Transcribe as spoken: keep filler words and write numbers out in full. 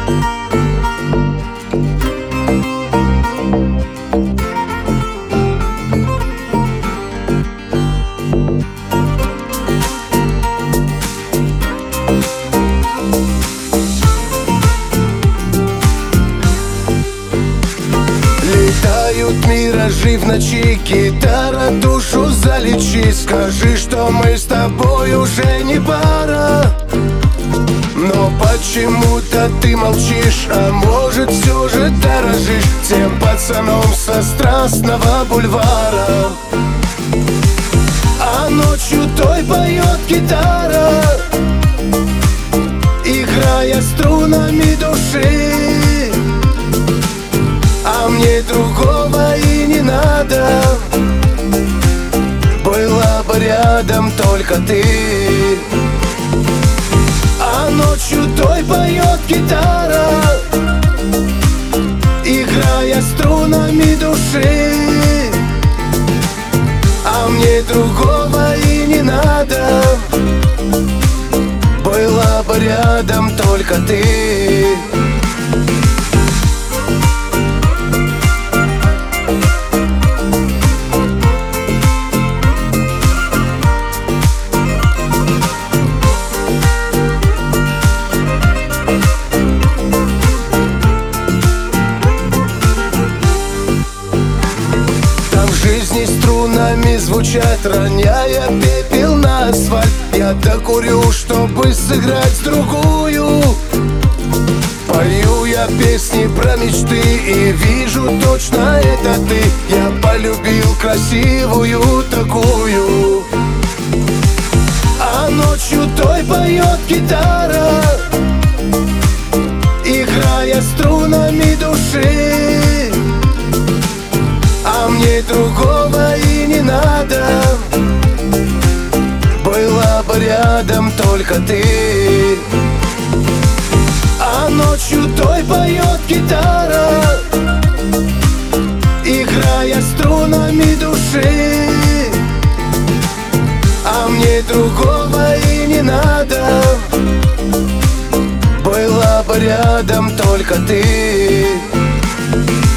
Летают миражи в ночи, гитара душу залечи. Скажи, что мы с тобой уже не пара, но почему-то ты молчишь. А может, все же дорожишь тем пацаном со Страстного бульвара. А ночью той поет гитара, играя струнами души. А мне другого и не надо, была бы рядом только ты. А ночью той поет гитара, играя струнами души. А мне другого и не надо, была бы рядом только ты. Струнами звучат, роняя пепел на асфальт. Я докурю, чтобы сыграть другую. Пою я песни про мечты и вижу точно это ты. Я полюбил красивую такую. А ночью той поет гитара, играя струнами души. А мне другого и не надо, была бы рядом только ты. А ночью той поет гитара, играя струнами души. А мне другого и не надо, была бы рядом только ты.